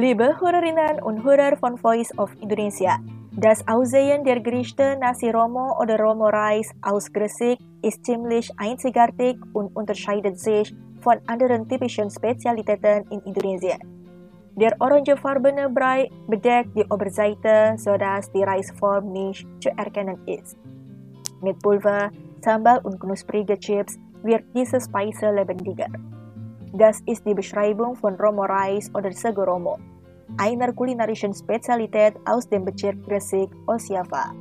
Liebe Hörerinnen und Hörer von Voice of Indonesia, das Aussehen der Gerichte Nasi Romo oder Romo Reis aus Gresik ist ziemlich einzigartig und unterscheidet sich von anderen typischen Spezialitäten in Indonesien. Der orangefarbene Brei bedeckt die Oberseite, sodass die Reisform nicht zu erkennen ist. Mit Pulver, Sambal und knusprige Chips wird diese Speise lebendiger. Das ist die Beschreibung von Romo Reis oder Sego Romo, einer kulinarischen Spezialität aus dem Bezirk Gresik, Osjava.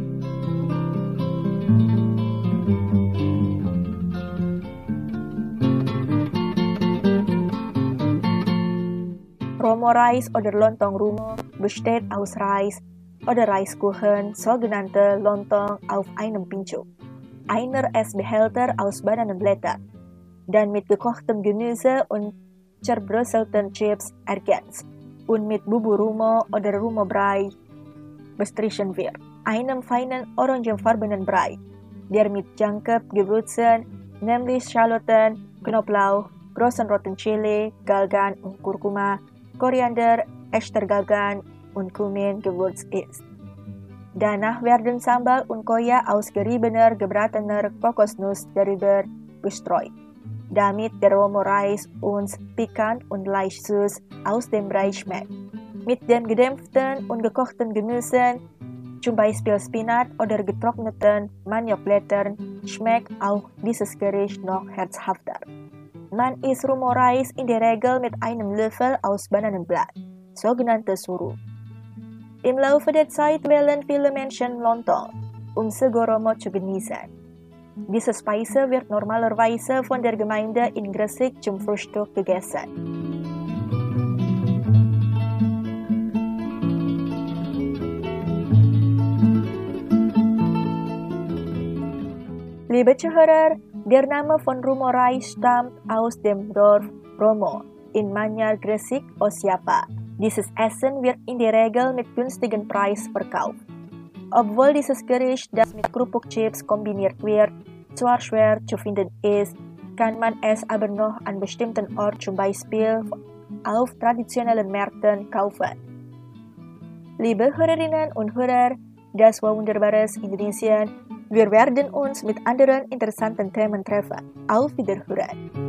Romo Reis oder Lontong Romo besteht aus Reis oder Reiskuchen, sogenannte Lontong auf einem Pincu, einer Essbehälter aus Bananenblättern, dann mit gekochtem Gemüse und zerbröselten Chips ergänzt und mit Bubur Romo oder Romo Brei bestrichen wird, einem feinen orangefarbenen Brei, der mit Jangkep Gewürzen, nämlich Schalotten, Knoblauch, großen roten Chili, Galgan und Kurkuma, Koriander, Estergalgan und Kumin gewürzt ist. Danach werden Sambal und Koya aus geriebener, gebratener Kokosnuss darüber gestreut, damit der Romo Reis uns pikant und leicht süß aus dem Brei schmeckt. Mit dem gedämpften und gekochten Gemüse, zum Beispiel Spinat oder getrockneten Maniokblättern, schmeckt auch dieses Gericht noch herzhafter. Man isst Romo Reis in der Regel mit einem Löffel aus Bananenblatt, sogenannte Suru. Im Laufe der Zeit wählen viele Menschen Lontong, Sego Romo zu genießen. Diese Speise wird normalerweise von der Gemeinde in Gresik zum Frühstück gegessen. Liebe Zuhörer, der Name von Romo Reis stammt aus dem Dorf Romo in Manyar Gresik, Osjava. Dieses Essen wird in der Regel mit günstigem Preis verkauft. Obwohl dieses Gericht, das mit Kerupuk-Chips kombiniert wird, zwar schwer zu finden ist, kann man es aber noch an bestimmten Orten, zum Beispiel auf traditionellen Märkten, kaufen. Liebe Hörerinnen und Hörer, das war wunderbares Indonesien. Wir werden uns mit anderen interessanten Themen treffen. Auf Wiederhören!